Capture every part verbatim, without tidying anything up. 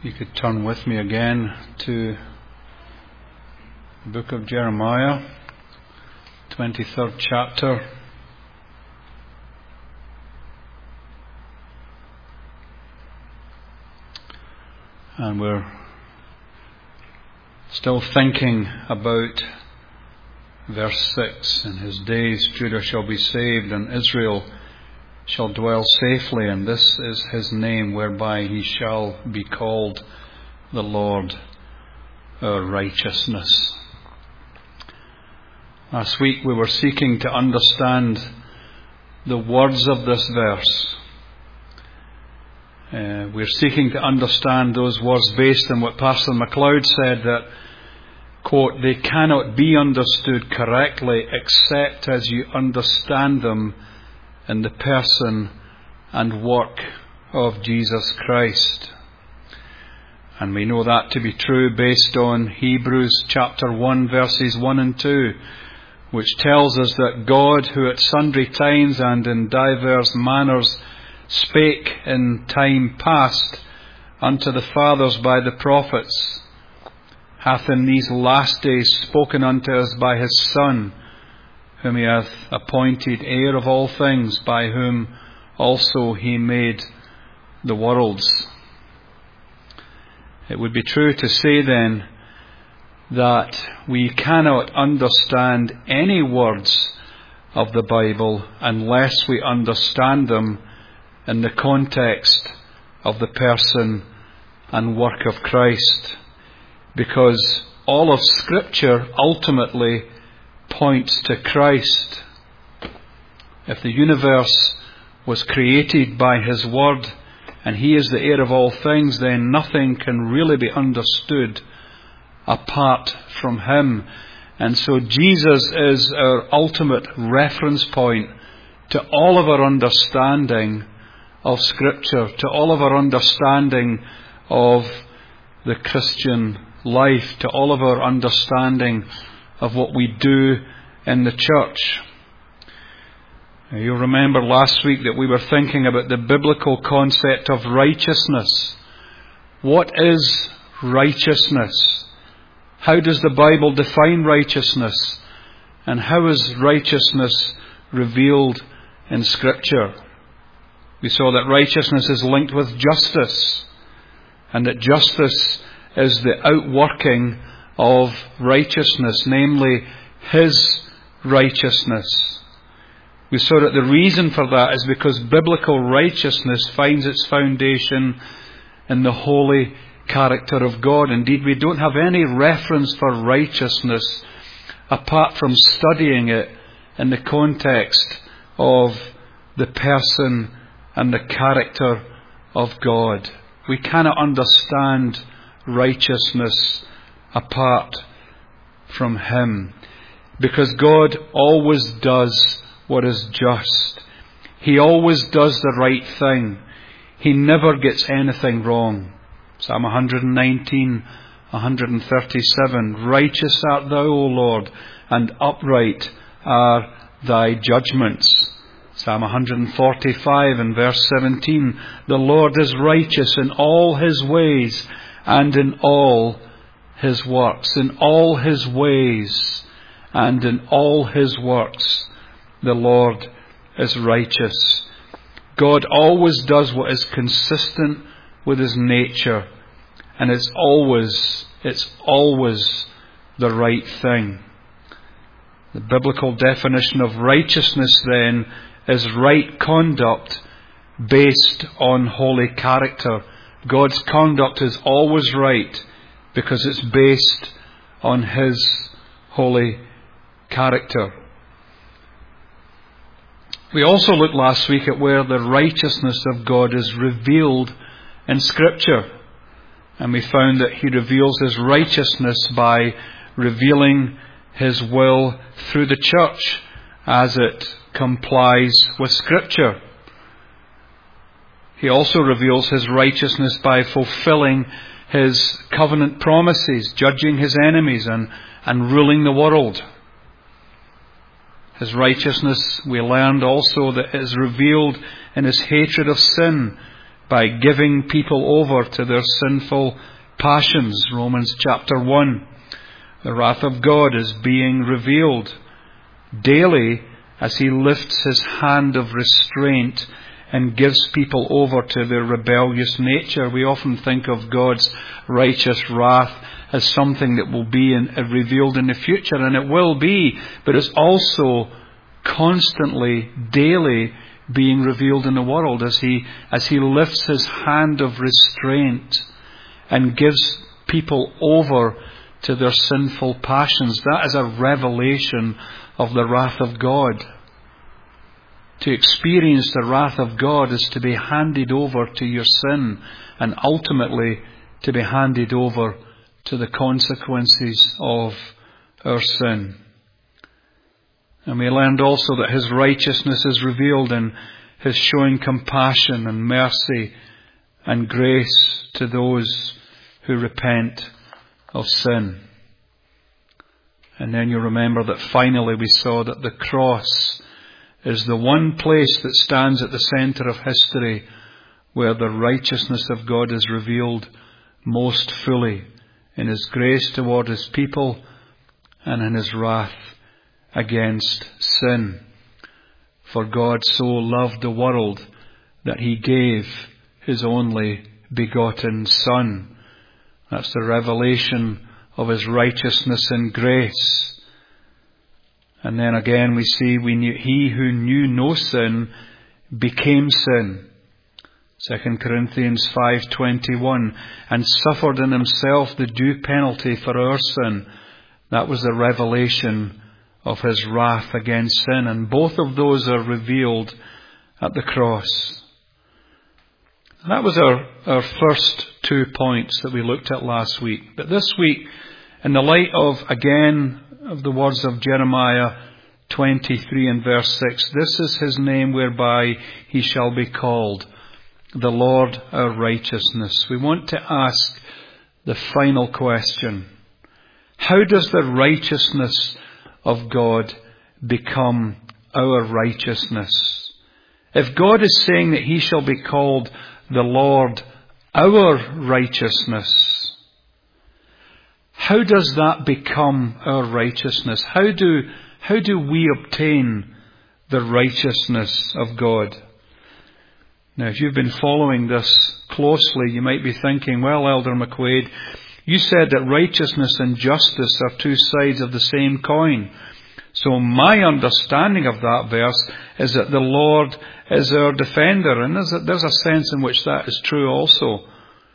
You could turn with me again to the book of Jeremiah, twenty-third chapter. And we're still thinking about verse six. In his days Judah shall be saved, and Israel shall dwell safely, and this is his name whereby he shall be called the Lord our righteousness. Last week we were seeking to understand the words of this verse. Uh, we're seeking to understand those words based on what Pastor MacLeod said, that, quote, they cannot be understood correctly except as you understand them in the person and work of Jesus Christ. And we know that to be true based on Hebrews chapter one verses one and two, which tells us that God, who at sundry times and in divers manners spake in time past unto the fathers by the prophets, hath in these last days spoken unto us by his Son, whom he hath appointed heir of all things, by whom also he made the worlds. It would be true to say then that we cannot understand any words of the Bible unless we understand them in the context of the person and work of Christ, because all of Scripture ultimately points to Christ. If the universe was created by his word and he is the heir of all things, then nothing can really be understood apart from him. And so Jesus is our ultimate reference point to all of our understanding of Scripture, to all of our understanding of the Christian life, to all of our understanding of what we do in the church. You'll remember last week that we were thinking about the biblical concept of righteousness. What is righteousness? How does the Bible define righteousness? And how is righteousness revealed in Scripture? We saw that righteousness is linked with justice, and that justice is the outworking of righteousness, namely his righteousness. We saw that the reason for that is because biblical righteousness finds its foundation in the holy character of God. Indeed, we don't have any reference for righteousness apart from studying it in the context of the person and the character of God. We cannot understand righteousness apart from him, because God always does what is just. He always does the right thing. He never gets anything wrong. Psalm one nineteen, one thirty-seven, righteous art thou, O Lord, and upright are thy judgments. Psalm one forty-five and verse seventeen, the Lord is righteous in all his ways and in all his works. In all his ways and in all his works, the Lord is righteous. God always does what is consistent with his nature, and it's always, it's always the right thing. The biblical definition of righteousness then is right conduct based on holy character. God's conduct is always right because it's based on his holy character. We also looked last week at where the righteousness of God is revealed in Scripture. And we found that he reveals his righteousness by revealing his will through the church as it complies with Scripture. He also reveals his righteousness by fulfilling his covenant promises, judging his enemies and, and ruling the world. His righteousness, we learned also, that is revealed in his hatred of sin by giving people over to their sinful passions. Romans chapter one. The wrath of God is being revealed daily as He lifts His hand of restraint and gives people over to their rebellious nature. We often think of God's righteous wrath as something that will be in, uh, revealed in the future, and it will be, but it's also constantly, daily being revealed in the world as He, as He lifts His hand of restraint and gives people over to their sinful passions. That is a revelation of the wrath of God. To experience the wrath of God is to be handed over to your sin, and ultimately to be handed over to the consequences of our sin. And we learned also that His righteousness is revealed in His showing compassion and mercy and grace to those who repent of sin. And then you remember that finally we saw that the cross is the one place that stands at the centre of history where the righteousness of God is revealed most fully in His grace toward His people and in His wrath against sin. For God so loved the world that He gave His only begotten Son. That's the revelation of His righteousness and grace. And then again we see we knew He who knew no sin became sin. Second Corinthians five twenty-one, and suffered in Himself the due penalty for our sin. That was the revelation of His wrath against sin. And both of those are revealed at the cross. And that was our, our first two points that we looked at last week. But this week, in the light of, again, of the words of Jeremiah twenty-three and verse six, this is His name whereby He shall be called, the Lord our righteousness. We want to ask the final question. How does the righteousness of God become our righteousness? If God is saying that He shall be called the Lord our righteousness, how does that become our righteousness? How do, how do we obtain the righteousness of God? Now, if you've been following this closely, you might be thinking, well, Elder McQuaid, you said that righteousness and justice are two sides of the same coin. So my understanding of that verse is that the Lord is our defender. And there's a, there's a sense in which that is true also.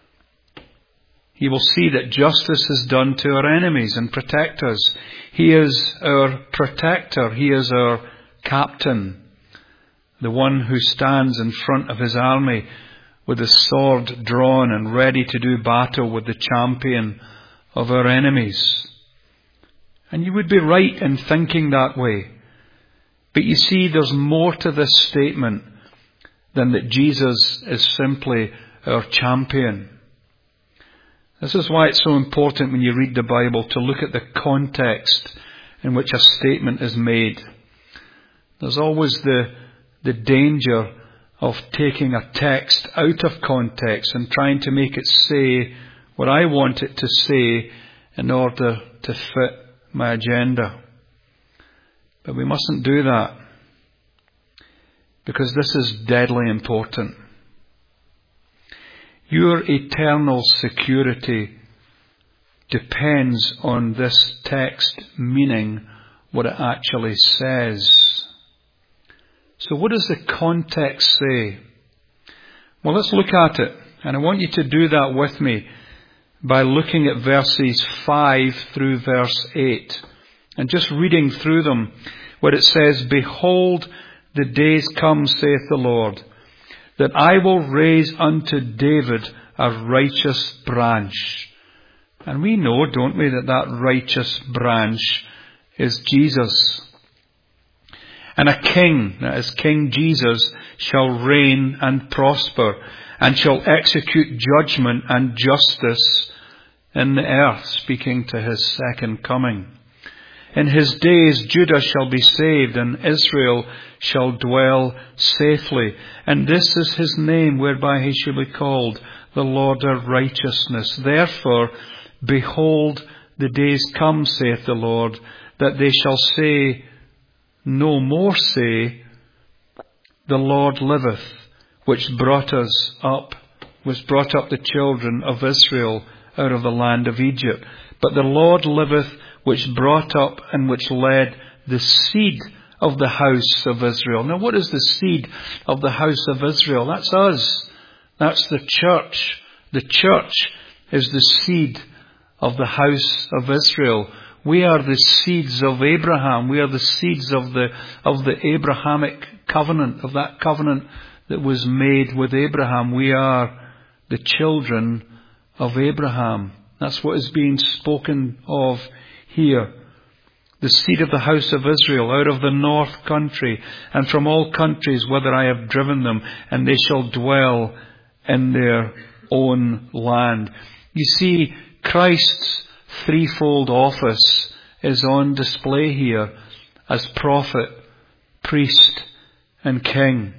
He will see that justice is done to our enemies and protect us. He is our protector. He is our captain. The one who stands in front of His army with his sword drawn and ready to do battle with the champion of our enemies. And you would be right in thinking that way. But you see, there's more to this statement than that Jesus is simply our champion. This is why it's so important when you read the Bible to look at the context in which a statement is made. There's always the, the danger of taking a text out of context and trying to make it say what I want it to say in order to fit my agenda. But we mustn't do that, because this is deadly important. Your eternal security depends on this text meaning what it actually says. So what does the context say? Well, let's look at it. And I want you to do that with me by looking at verses five through verse eight. And just reading through them, where it says, "Behold, the days come, saith the Lord, that I will raise unto David a righteous branch." And we know, don't we, that that righteous branch is Jesus. "And a king," that is King Jesus, "shall reign and prosper, and shall execute judgment and justice in the earth," speaking to His second coming. In his days Judah shall be saved, and Israel shall dwell safely. And this is his name whereby he shall be called, the Lord our righteousness. Therefore, behold, the days come, saith the Lord, that they shall say, no more say, the Lord liveth, which brought us up, which brought up the children of Israel out of the land of Egypt. But the Lord liveth, which brought up and which led the seed of the house of Israel. Now, what is the seed of the house of Israel? That's us. That's the church. The church is the seed of the house of Israel. We are the seeds of Abraham. We are the seeds of the of the Abrahamic covenant, of that covenant that was made with Abraham. We are the children of Abraham. That's what is being spoken of here. The seed of the house of Israel, out of the north country, and from all countries whither I have driven them, and they shall dwell in their own land. You see, Christ's threefold office is on display here as prophet, priest, and king.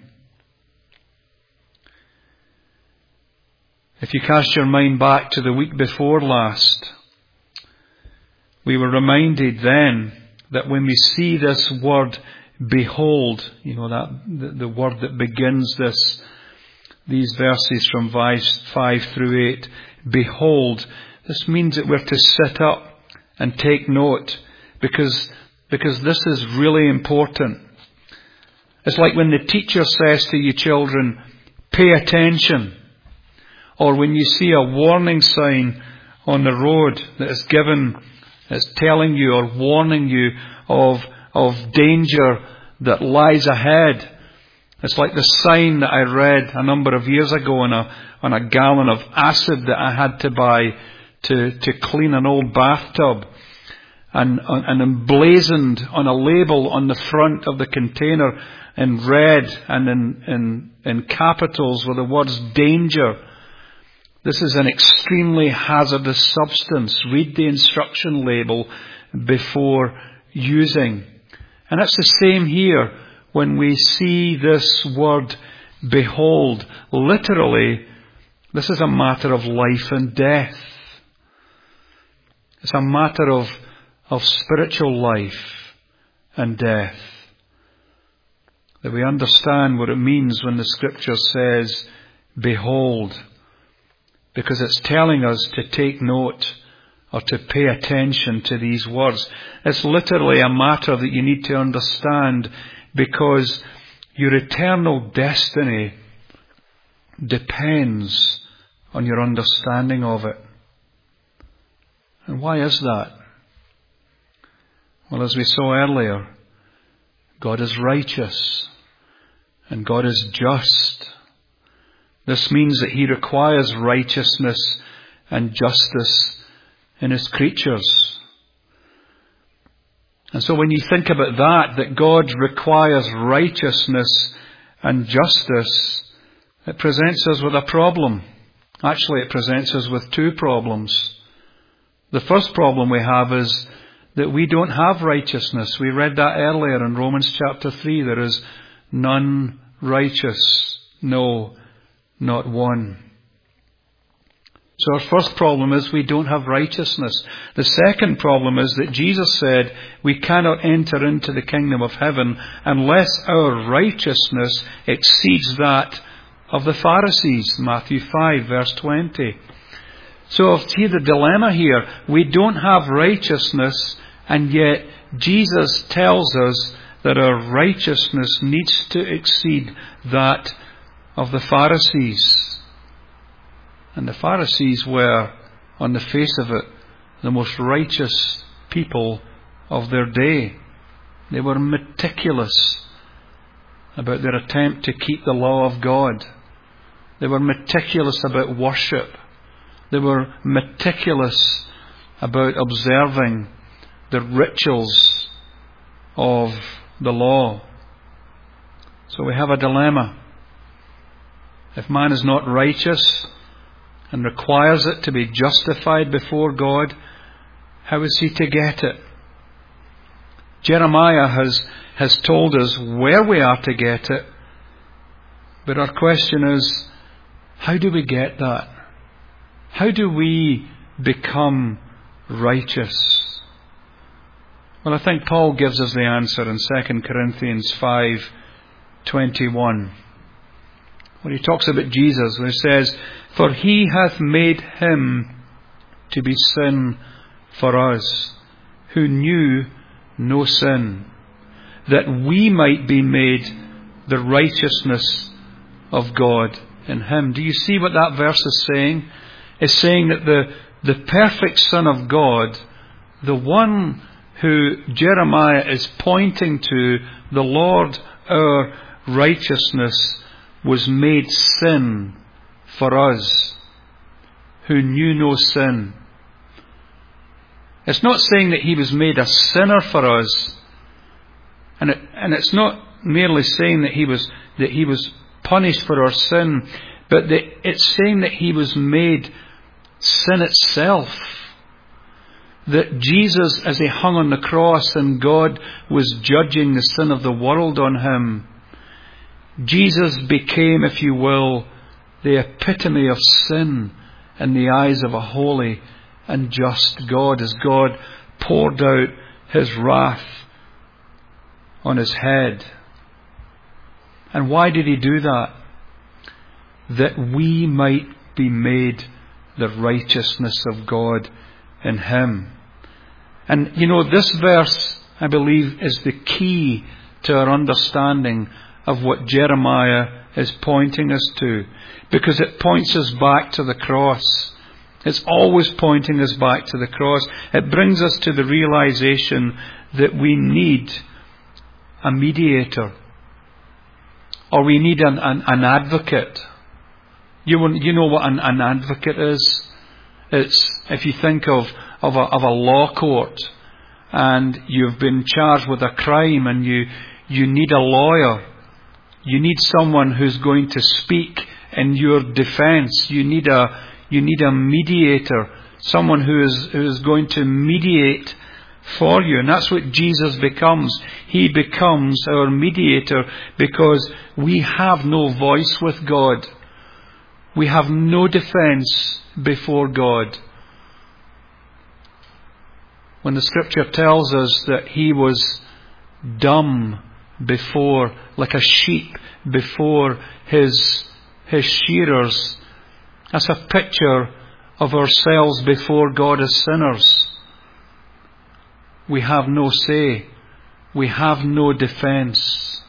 If you cast your mind back to the week before last, we were reminded then that when we see this word, behold, you know, that the, the word that begins this, these verses from verse five through eight, behold, this means that we're to sit up and take note, because, because this is really important. It's like when the teacher says to you children, pay attention. Or when you see a warning sign on the road that is given, it's telling you or warning you of, of danger that lies ahead. It's like the sign that I read a number of years ago on a, on a gallon of acid that I had to buy to, to clean an old bathtub. And, and emblazoned on a label on the front of the container in red and in, in, in capitals were the words danger. This is an extremely hazardous substance. Read the instruction label before using. And it's the same here when we see this word, behold. Literally, this is a matter of life and death. It's a matter of, of spiritual life and death. That we understand what it means when the Scripture says, behold. Because it's telling us to take note or to pay attention to these words. It's literally a matter that you need to understand, because your eternal destiny depends on your understanding of it. And why is that? Well, as we saw earlier, God is righteous and God is just. This means that He requires righteousness and justice in His creatures. And so when you think about that, that God requires righteousness and justice, it presents us with a problem. Actually, it presents us with two problems. The first problem we have is that we don't have righteousness. We read that earlier in Romans chapter three. There is none righteous. No, not one. So our first problem is we don't have righteousness. The second problem is that Jesus said we cannot enter into the kingdom of heaven unless our righteousness exceeds that of the Pharisees. Matthew five verse twenty. So see the dilemma here. We don't have righteousness, and yet Jesus tells us that our righteousness needs to exceed that of the Pharisees. And the Pharisees were, on the face of it, the most righteous people of their day. They were meticulous about their attempt to keep the law of God. They were meticulous about worship. They were meticulous about observing the rituals of the law. So we have a dilemma. If man is not righteous and requires it to be justified before God, how is he to get it? Jeremiah has, has told us where we are to get it. But our question is, how do we get that? How do we become righteous? Well, I think Paul gives us the answer in Second Corinthians five twenty-one. When he talks about Jesus, when he says, "For he hath made him to be sin for us, who knew no sin, that we might be made the righteousness of God in him." Do you see what that verse is saying? It's saying that the, the perfect Son of God, the one who Jeremiah is pointing to, the Lord our righteousness, was made sin for us, who knew no sin. It's not saying that he was made a sinner for us, and it, and it's not merely saying that he was that he was punished for our sin, but that it's saying that he was made sin itself. That Jesus, as he hung on the cross and God was judging the sin of the world on him, Jesus became, if you will, the epitome of sin in the eyes of a holy and just God, as God poured out his wrath on his head. And why did he do that? That we might be made the righteousness of God in him. And you know, this verse, I believe, is the key to our understanding of what Jeremiah is pointing us to, because it points us back to the cross. It's always pointing us back to the cross. It brings us to the realization that we need a mediator, or we need an, an, an advocate. You, you know what an, an advocate is? It's, if you think of, of, a, of a law court, and you've been charged with a crime, and you, you need a lawyer. You need someone who's going to speak in your defense. You need a, you need a mediator, someone who is, who is going to mediate for you. And that's what Jesus becomes. He becomes our mediator because we have no voice with God. We have no defense before God. When the scripture tells us that he was dumb before, like a sheep before his, his shearers, that's a picture of ourselves before God as sinners. We have no say. We have no defense.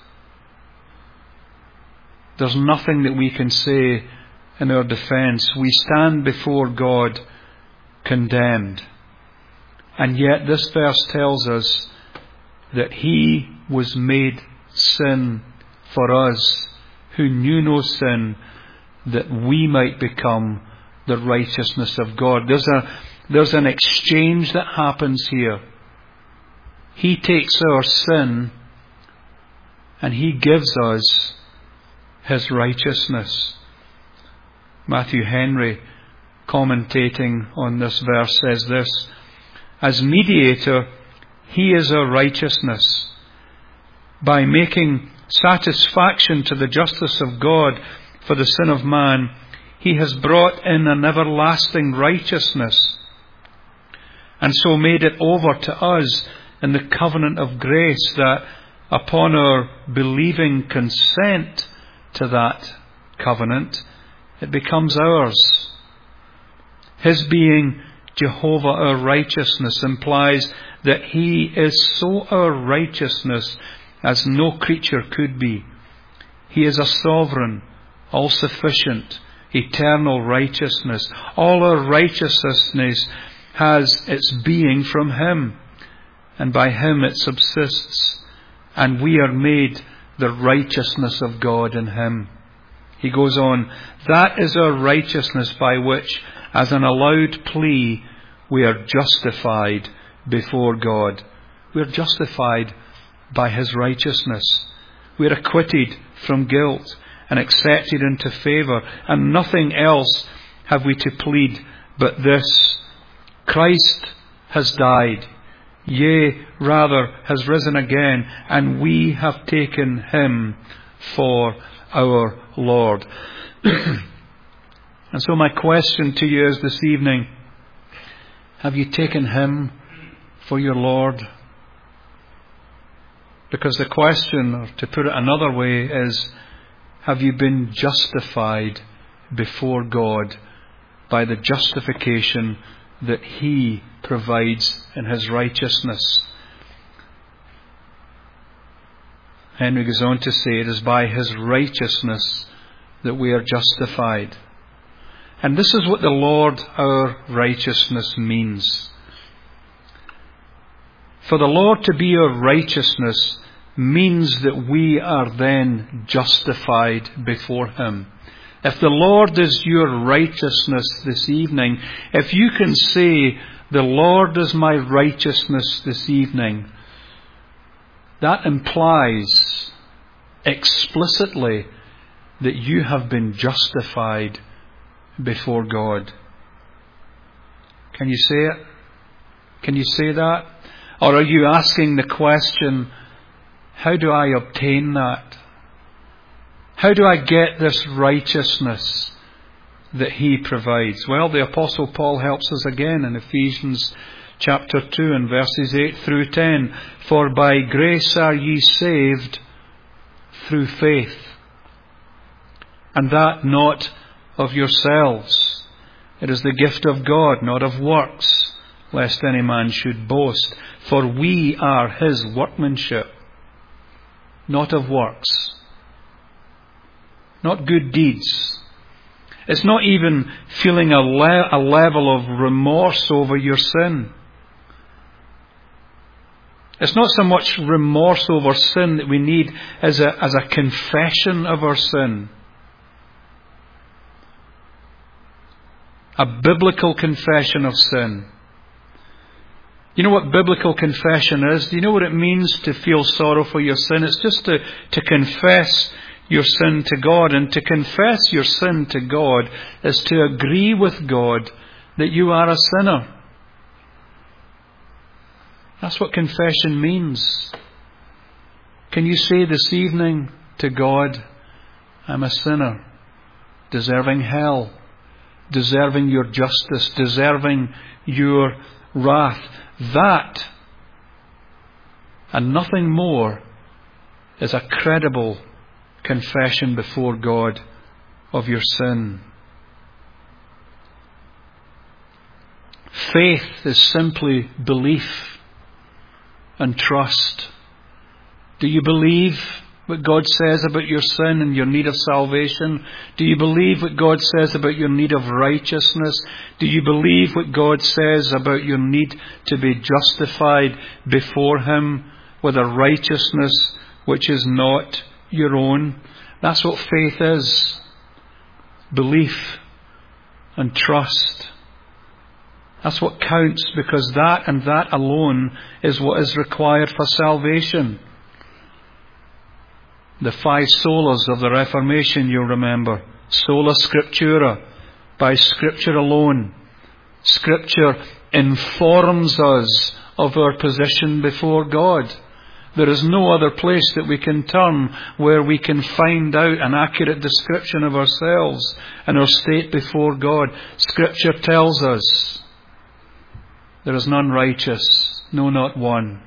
There's nothing that we can say in our defense. We stand before God condemned. And yet this verse tells us that he was made sin for us, who knew no sin, that we might become the righteousness of God. There's a, there's an exchange that happens here. He takes our sin and he gives us his righteousness. Matthew Henry, commentating on this verse, says this: as mediator, he is our righteousness. By making satisfaction to the justice of God for the sin of man, he has brought in an everlasting righteousness, and so made it over to us in the covenant of grace, that upon our believing consent to that covenant, it becomes ours. His being Jehovah our righteousness implies that he is so our righteousness as no creature could be. He is a sovereign, all-sufficient, eternal righteousness. All our righteousness has its being from him, and by him it subsists, and we are made the righteousness of God in him. He goes on, that is our righteousness by which, as an allowed plea, we are justified before God. We are justified by his righteousness. We are acquitted from guilt and accepted into favour, and nothing else have we to plead but this: Christ has died. yea, rather has risen again, and we have taken him for our Lord. And so my question to you is this evening, have you taken him for your Lord? Because the question, or to put it another way, is, have you been justified before God by the justification that he provides in his righteousness? Henry goes on to say, it is by his righteousness that we are justified. And this is what the Lord our righteousness means. For the Lord to be our righteousness means that we are then justified before him. If the Lord is your righteousness this evening, if you can say, the Lord is my righteousness this evening, that implies explicitly that you have been justified before God. Can you say it? Can you say that? Or are you asking the question, how do I obtain that? How do I get this righteousness that he provides? Well, the Apostle Paul helps us again in Ephesians chapter two and verses eight through ten. For by grace are ye saved through faith, and that not of yourselves. It is the gift of God, not of works, lest any man should boast. For we are his workmanship, not of works, not good deeds. It's not even feeling a, le- a level of remorse over your sin. It's not so much remorse over sin that we need as a, as a confession of our sin. A biblical confession of sin. You know what biblical confession is? Do you know what it means to feel sorrow for your sin? It's just to, to confess your sin to God. And to confess your sin to God is to agree with God that you are a sinner. That's what confession means. Can you say this evening to God, I'm a sinner, deserving hell, deserving your justice, deserving your wrath? That, and nothing more, is a credible confession before God of your sin. Faith is simply belief and trust. Do you believe what God says about your sin and your need of salvation? Do you believe what God says about your need of righteousness? Do you believe what God says about your need to be justified before him with a righteousness which is not your own? That's what faith is. Belief and trust. That's what counts, because that and that alone is what is required for salvation. The five solas of the Reformation, you'll remember. Sola Scriptura, by Scripture alone. Scripture informs us of our position before God. There is no other place that we can turn where we can find out an accurate description of ourselves and our state before God. Scripture tells us there is none righteous, no, not one.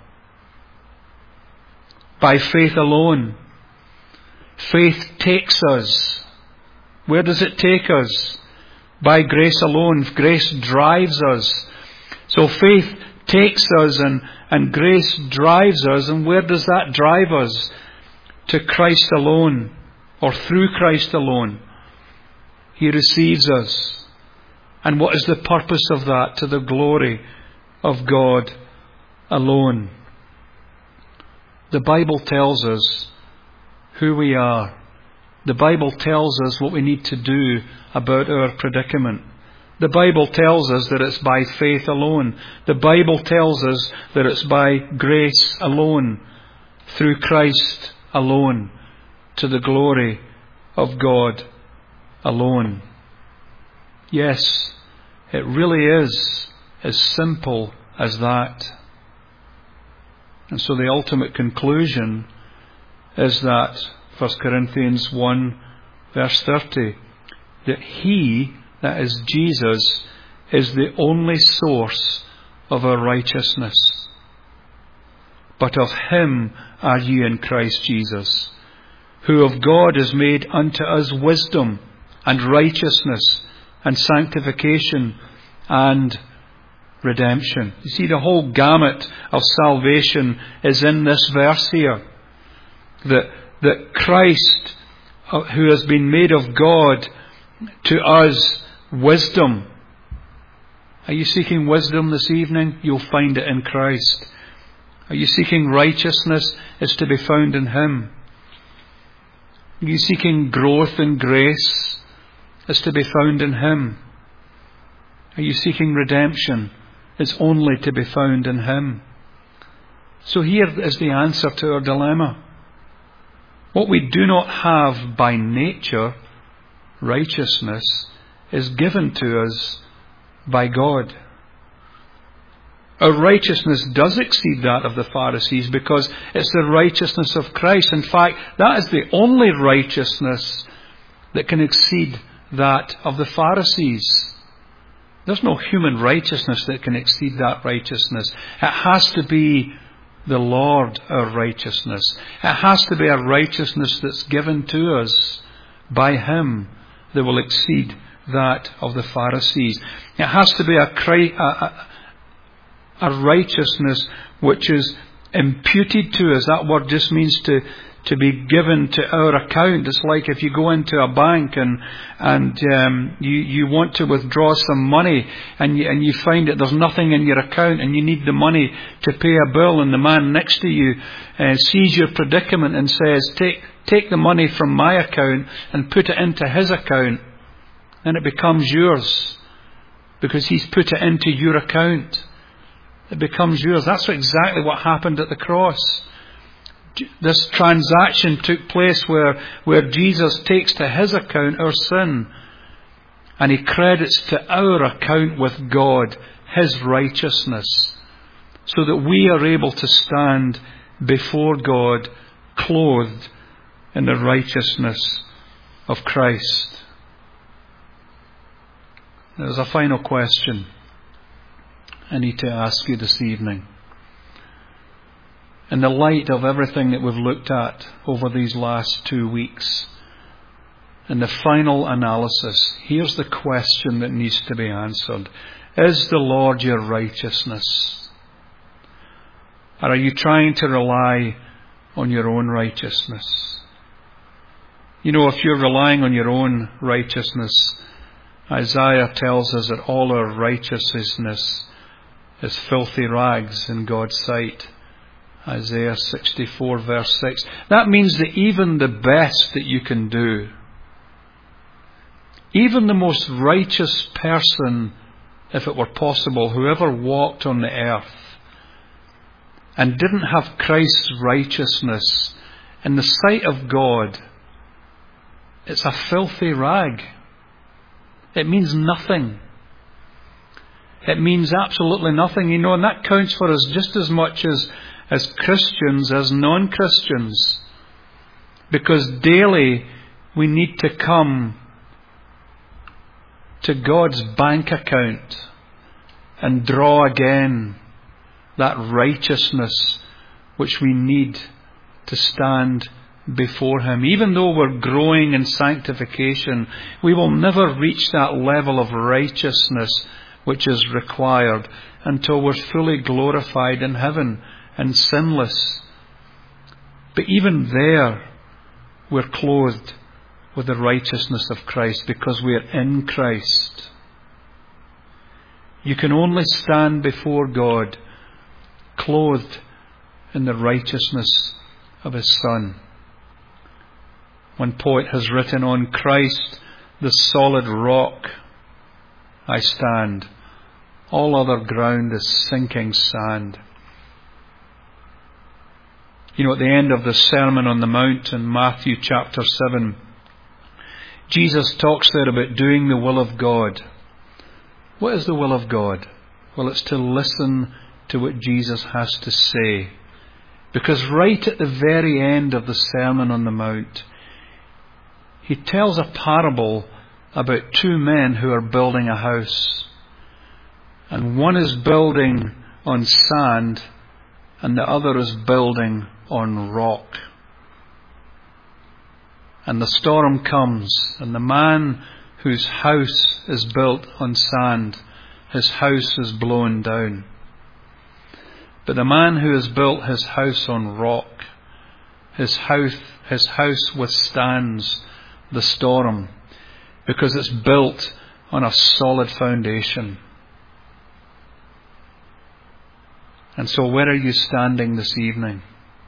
By faith alone. Faith takes us. Where does it take us? By grace alone. Grace drives us. So faith takes us and, and grace drives us. And where does that drive us? To Christ alone, or through Christ alone. He receives us. And what is the purpose of that? To the glory of God alone. The Bible tells us who we are. The Bible tells us what we need to do about our predicament. The Bible tells us that it's by faith alone. The Bible tells us that it's by grace alone, through Christ alone, to the glory of God alone. Yes, it really is as simple as that. And so the ultimate conclusion is that First Corinthians one verse thirty, that He, that is Jesus, is the only source of our righteousness. But of Him are ye in Christ Jesus, who of God is made unto us wisdom and righteousness and sanctification and redemption. You see, the whole gamut of salvation is in this verse here. That, that Christ, who has been made of God to us wisdom. Are you seeking wisdom this evening? You'll find it in Christ. Are you seeking righteousness? It's to be found in Him. Are you seeking growth in grace? It's to be found in Him. Are you seeking redemption? It's only to be found in Him. So here is the answer to our dilemma. What we do not have by nature, righteousness, is given to us by God. Our righteousness does exceed that of the Pharisees because it's the righteousness of Christ. In fact, that is the only righteousness that can exceed that of the Pharisees. There's no human righteousness that can exceed that righteousness. It has to be the Lord, our righteousness. It has to be a righteousness that's given to us by Him that will exceed that of the Pharisees. It has to be a, a, a righteousness which is imputed to us. That word just means to to be given to our account. It's like if you go into a bank and and um, you you want to withdraw some money and you, and you find that there's nothing in your account and you need the money to pay a bill, and the man next to you uh, sees your predicament and says, take take the money from my account and put it into his account, and it becomes yours because he's put it into your account. It becomes yours. That's exactly what happened at the cross. This transaction took place where, where Jesus takes to His account our sin, and He credits to our account with God His righteousness, so that we are able to stand before God clothed in the righteousness of Christ. There's a final question I need to ask you this evening. In the light of everything that we've looked at over these last two weeks, in the final analysis, here's the question that needs to be answered. Is the Lord your righteousness? Or are you trying to rely on your own righteousness? You know, if you're relying on your own righteousness, Isaiah tells us that all our righteousness is filthy rags in God's sight. Isaiah sixty-four verse six. That means that even the best that you can do, even the most righteous person, if it were possible, who ever walked on the earth and didn't have Christ's righteousness, in the sight of God, it's a filthy rag. It means nothing. It means absolutely nothing, you know, and that counts for us just as much as as Christians, as non-Christians, because daily we need to come to God's bank account and draw again that righteousness which we need to stand before Him. Even though we're growing in sanctification, we will never reach that level of righteousness which is required until we're fully glorified in heaven and sinless. But even there, we're clothed with the righteousness of Christ because we're in Christ. You can only stand before God clothed in the righteousness of His Son. One poet has written, on Christ, the solid rock, I stand. All other ground is sinking sand. You know, at the end of the Sermon on the Mount in Matthew chapter seven, Jesus talks there about doing the will of God. What is the will of God? Well, it's to listen to what Jesus has to say Because right at the very end of the Sermon on the Mount, he tells a parable about two men who are building a house. And one is building on sand, and the other is building on rock. And the storm comes, and the man whose house is built on sand, his house is blown down. But the man who has built his house on rock, his house, his house withstands the storm, because it's built on a solid foundation. And so where are you standing this evening?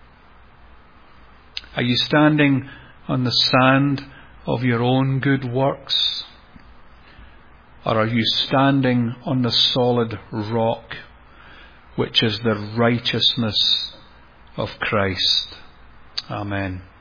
Are you standing on the sand of your own good works? Or are you standing on the solid rock, which is the righteousness of Christ? Amen.